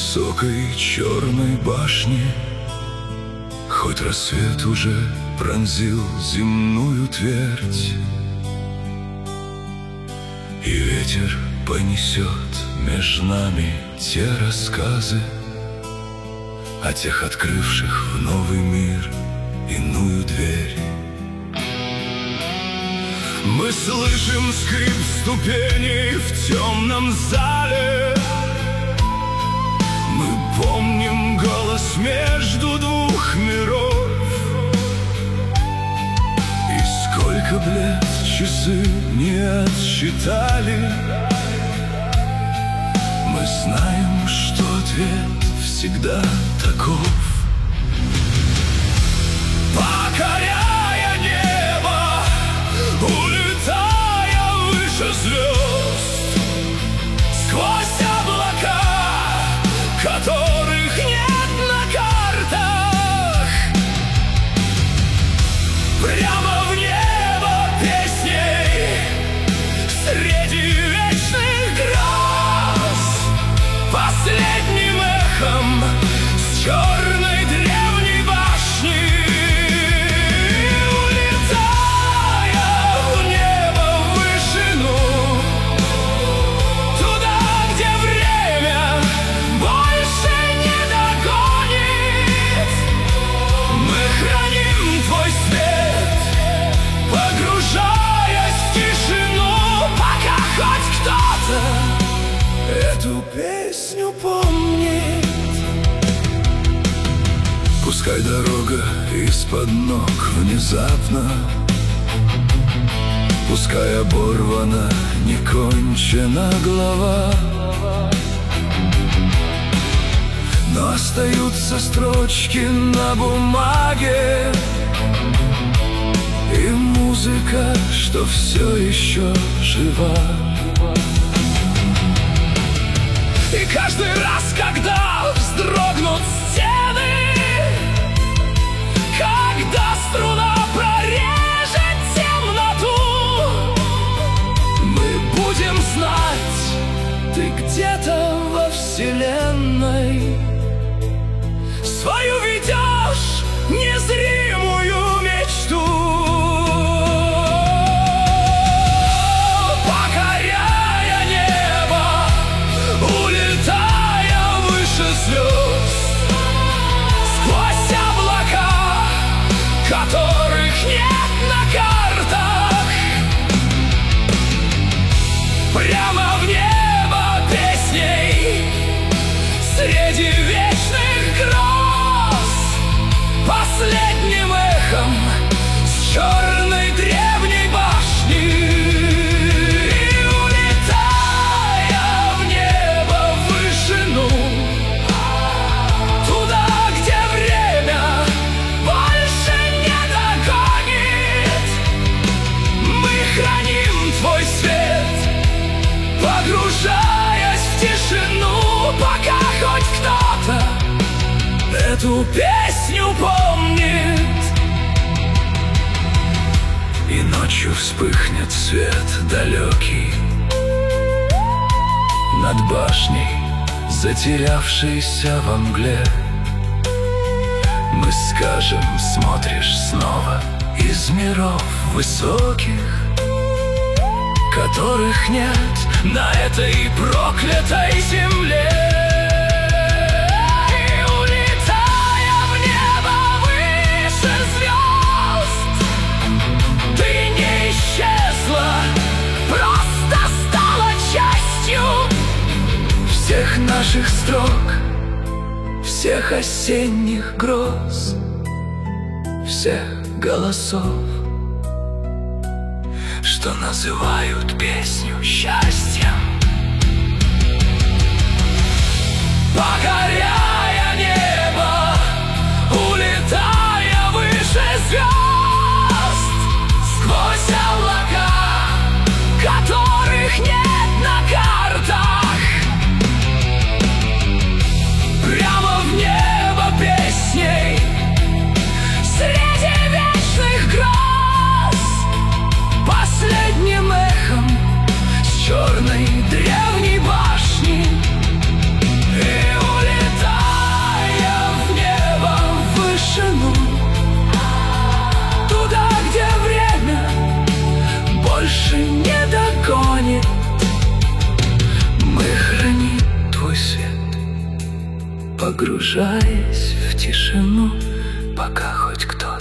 высокой черной башни. Хоть рассвет уже пронзил земную твердь, и ветер понесет меж нами те рассказы о тех, открывших в новый мир иную дверь. Мы слышим скрип ступеней в темном зале, мы помним голос между двух миров. И сколько б лет часы не отсчитали, мы знаем, что ответ всегда таков. Покоряя небо, улетая выше звезд, сквозь облака, которых нет на картах, прямо в небо песней среди вечных гроз, последним эхом с черной древней башни. Эту песню помнит. Пускай дорога из-под ног внезапно, пускай оборвана, не кончена глава, но остаются строчки на бумаге и музыка, что все еще жива. И каждый раз, когда вздрогнут стены, когда струна прорежет темноту, мы будем знать, ты где-то во вселенной свою ведешь незримую мечту. Сквозь облака, которых нет на картах, прямо в небо песней среди вечных гроз, последним эхом с черной древней башни. Погружаясь в тишину, пока хоть кто-то эту песню помнит. И ночью вспыхнет свет далекий над башней, затерявшейся во мгле. Мы скажем: смотришь снова из миров высоких, которых нет на этой проклятой земле. И улетая в небо выше звезд, ты не исчезла, просто стала частью всех наших строк, всех осенних гроз, всех голосов, что называют песню счастьем. Покоряя небо, улетая выше звезд, сквозь облака, которых нет на картах, прямо в небо песней среди вечных гроз, последним эхом с черной древней башни. И улетая погружаясь в тишину, пока хоть кто-то